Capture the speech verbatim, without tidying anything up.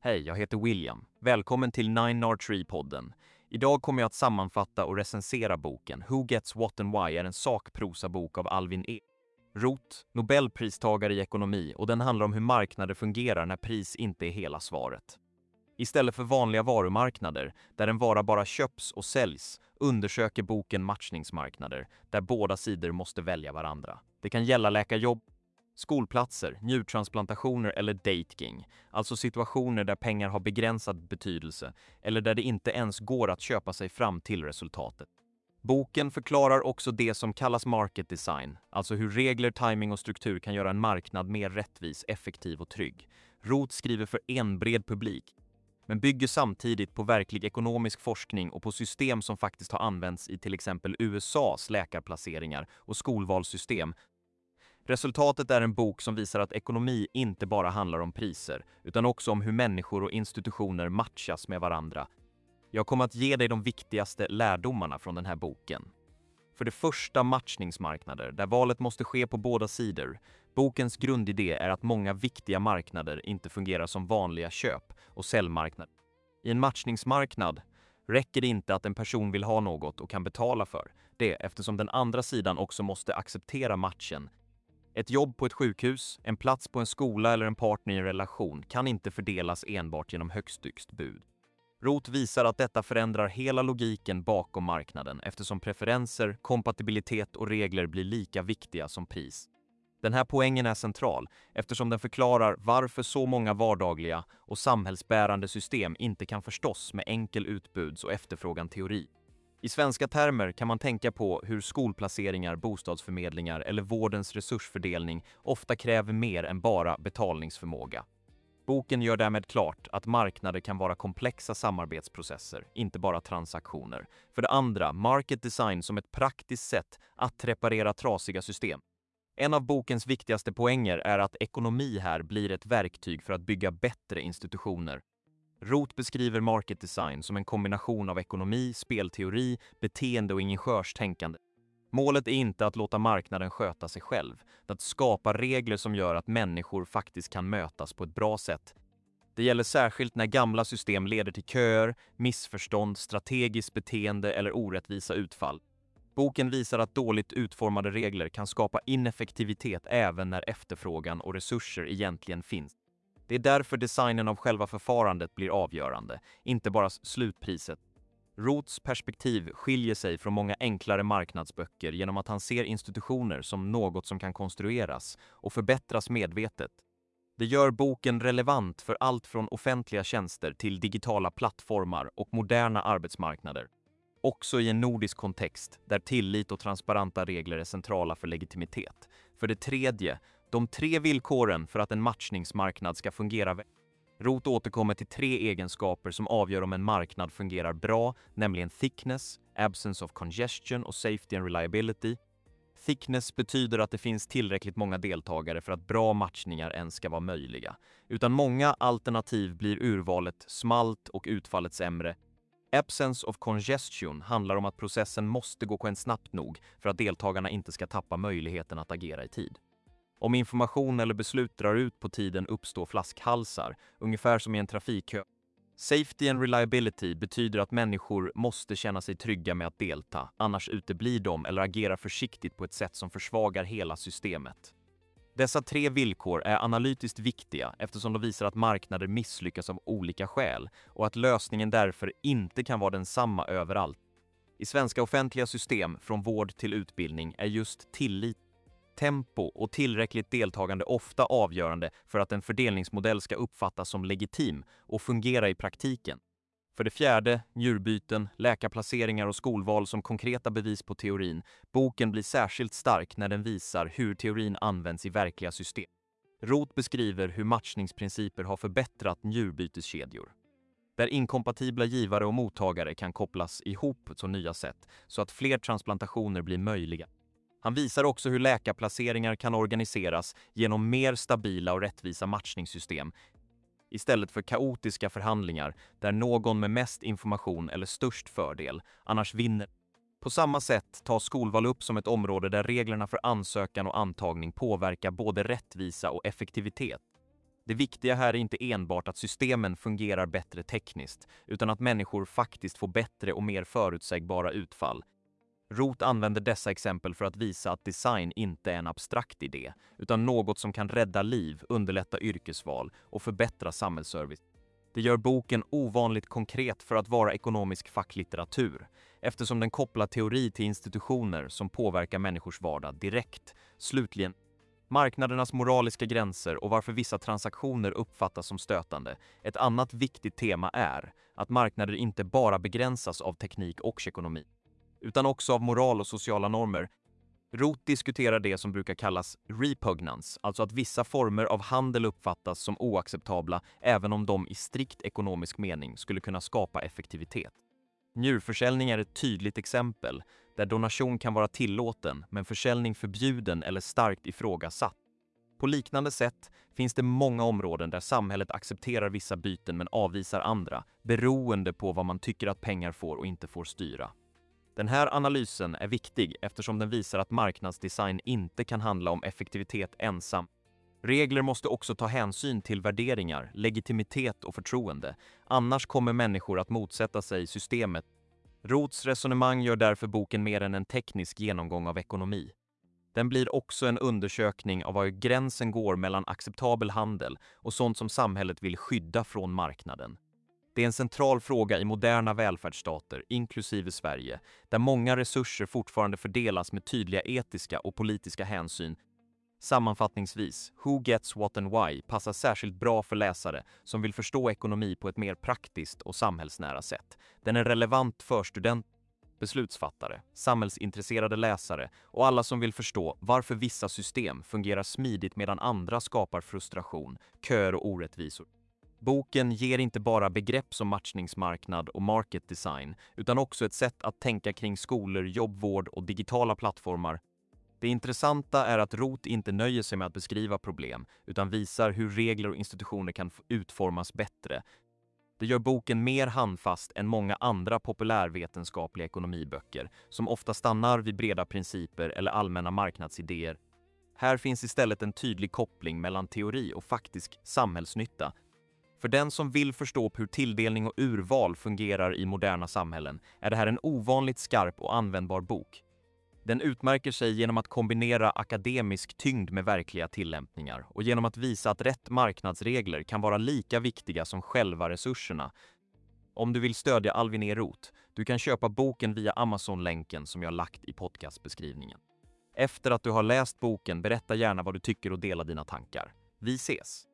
Hej, jag heter William. Välkommen till Nine R Tree-podden. Idag kommer jag att sammanfatta och recensera boken Who Gets What and Why är en sakprosabok av Alvin E. Roth, Nobelpristagare i ekonomi, och den handlar om hur marknader fungerar när pris inte är hela svaret. Istället för vanliga varumarknader, där en vara bara köps och säljs, undersöker boken matchningsmarknader, där båda sidor måste välja varandra. Det kan gälla läkarjobb, skolplatser, njurtransplantationer eller dating, alltså situationer där pengar har begränsad betydelse eller där det inte ens går att köpa sig fram till resultatet. Boken förklarar också det som kallas market design, alltså hur regler, timing och struktur kan göra en marknad mer rättvis, effektiv och trygg. Roth skriver för en bred publik, men bygger samtidigt på verklig ekonomisk forskning och på system som faktiskt har använts i till exempel U S A:s läkarplaceringar och skolvalssystem. Resultatet är en bok som visar att ekonomi inte bara handlar om priser, utan också om hur människor och institutioner matchas med varandra. Jag kommer att ge dig de viktigaste lärdomarna från den här boken. För det första, matchningsmarknader, där valet måste ske på båda sidor. Bokens grundidé är att många viktiga marknader inte fungerar som vanliga köp- och säljmarknader. I en matchningsmarknad räcker det inte att en person vill ha något och kan betala för det, eftersom den andra sidan också måste acceptera matchen. Ett jobb på ett sjukhus, en plats på en skola eller en partner i en relation kan inte fördelas enbart genom högst bud. Roth visar att detta förändrar hela logiken bakom marknaden eftersom preferenser, kompatibilitet och regler blir lika viktiga som pris. Den här poängen är central eftersom den förklarar varför så många vardagliga och samhällsbärande system inte kan förstås med enkel utbuds- och efterfrågan-teori. I svenska termer kan man tänka på hur skolplaceringar, bostadsförmedlingar eller vårdens resursfördelning ofta kräver mer än bara betalningsförmåga. Boken gör därmed klart att marknader kan vara komplexa samarbetsprocesser, inte bara transaktioner. För det andra, market design som ett praktiskt sätt att reparera trasiga system. En av bokens viktigaste poänger är att ekonomi här blir ett verktyg för att bygga bättre institutioner. Roth beskriver market design som en kombination av ekonomi, spelteori, beteende och ingenjörstänkande. Målet är inte att låta marknaden sköta sig själv, utan att skapa regler som gör att människor faktiskt kan mötas på ett bra sätt. Det gäller särskilt när gamla system leder till köer, missförstånd, strategiskt beteende eller orättvisa utfall. Boken visar att dåligt utformade regler kan skapa ineffektivitet även när efterfrågan och resurser egentligen finns. Det är därför designen av själva förfarandet blir avgörande, inte bara slutpriset. Roths perspektiv skiljer sig från många enklare marknadsböcker genom att han ser institutioner som något som kan konstrueras och förbättras medvetet. Det gör boken relevant för allt från offentliga tjänster till digitala plattformar och moderna arbetsmarknader. Också i en nordisk kontext där tillit och transparenta regler är centrala för legitimitet. För det tredje, de tre villkoren för att en matchningsmarknad ska fungera väl. Roth återkommer till tre egenskaper som avgör om en marknad fungerar bra, nämligen thickness, absence of congestion och safety and reliability. Thickness betyder att det finns tillräckligt många deltagare för att bra matchningar ens ska vara möjliga. Utan många alternativ blir urvalet smalt och utfallet sämre. Absence of congestion handlar om att processen måste gå snabbt nog för att deltagarna inte ska tappa möjligheten att agera i tid. Om information eller beslut drar ut på tiden uppstår flaskhalsar, ungefär som i en trafikkö. Safety and reliability betyder att människor måste känna sig trygga med att delta, annars uteblir de eller agerar försiktigt på ett sätt som försvagar hela systemet. Dessa tre villkor är analytiskt viktiga eftersom de visar att marknader misslyckas av olika skäl och att lösningen därför inte kan vara densamma överallt. I svenska offentliga system, från vård till utbildning, är just tillit, tempo och tillräckligt deltagande ofta avgörande för att en fördelningsmodell ska uppfattas som legitim och fungera i praktiken. För det fjärde, njurbyten, läkarplaceringar och skolval som konkreta bevis på teorin. Boken blir särskilt stark när den visar hur teorin används i verkliga system. Roth beskriver hur matchningsprinciper har förbättrat njurbyteskedjor, där inkompatibla givare och mottagare kan kopplas ihop på nya sätt så att fler transplantationer blir möjliga. Han visar också hur läkarplaceringar kan organiseras genom mer stabila och rättvisa matchningssystem istället för kaotiska förhandlingar där någon med mest information eller störst fördel annars vinner. På samma sätt tas skolval upp som ett område där reglerna för ansökan och antagning påverkar både rättvisa och effektivitet. Det viktiga här är inte enbart att systemen fungerar bättre tekniskt, utan att människor faktiskt får bättre och mer förutsägbara utfall. Roth använder dessa exempel för att visa att design inte är en abstrakt idé, utan något som kan rädda liv, underlätta yrkesval och förbättra samhällsservice. Det gör boken ovanligt konkret för att vara ekonomisk facklitteratur, eftersom den kopplar teori till institutioner som påverkar människors vardag direkt. Slutligen, marknadernas moraliska gränser och varför vissa transaktioner uppfattas som stötande. Ett annat viktigt tema är att marknader inte bara begränsas av teknik och ekonomi, utan också av moral och sociala normer. Roth diskuterar det som brukar kallas repugnance, alltså att vissa former av handel uppfattas som oacceptabla även om de i strikt ekonomisk mening skulle kunna skapa effektivitet. Njurförsäljning är ett tydligt exempel, där donation kan vara tillåten men försäljning förbjuden eller starkt ifrågasatt. På liknande sätt finns det många områden där samhället accepterar vissa byten men avvisar andra, beroende på vad man tycker att pengar får och inte får styra. Den här analysen är viktig eftersom den visar att marknadsdesign inte kan handla om effektivitet ensam. Regler måste också ta hänsyn till värderingar, legitimitet och förtroende, annars kommer människor att motsätta sig systemet. Roths resonemang gör därför boken mer än en teknisk genomgång av ekonomi. Den blir också en undersökning av var gränsen går mellan acceptabel handel och sånt som samhället vill skydda från marknaden. Det är en central fråga i moderna välfärdsstater, inklusive Sverige, där många resurser fortfarande fördelas med tydliga etiska och politiska hänsyn. Sammanfattningsvis, Who Gets What and Why passar särskilt bra för läsare som vill förstå ekonomi på ett mer praktiskt och samhällsnära sätt. Den är relevant för studenter, beslutsfattare, samhällsintresserade läsare och alla som vill förstå varför vissa system fungerar smidigt medan andra skapar frustration, köer och orättvisor. Boken ger inte bara begrepp som matchningsmarknad och market design, utan också ett sätt att tänka kring skolor, jobbvård och digitala plattformar. Det intressanta är att Roth inte nöjer sig med att beskriva problem, utan visar hur regler och institutioner kan utformas bättre. Det gör boken mer handfast än många andra populärvetenskapliga ekonomiböcker, som ofta stannar vid breda principer eller allmänna marknadsidéer. Här finns istället en tydlig koppling mellan teori och faktisk samhällsnytta. För den som vill förstå hur tilldelning och urval fungerar i moderna samhällen är det här en ovanligt skarp och användbar bok. Den utmärker sig genom att kombinera akademisk tyngd med verkliga tillämpningar och genom att visa att rätt marknadsregler kan vara lika viktiga som själva resurserna. Om du vill stödja Alvin E. Roth, du kan köpa boken via Amazon-länken som jag lagt i podcastbeskrivningen. Efter att du har läst boken, berätta gärna vad du tycker och dela dina tankar. Vi ses!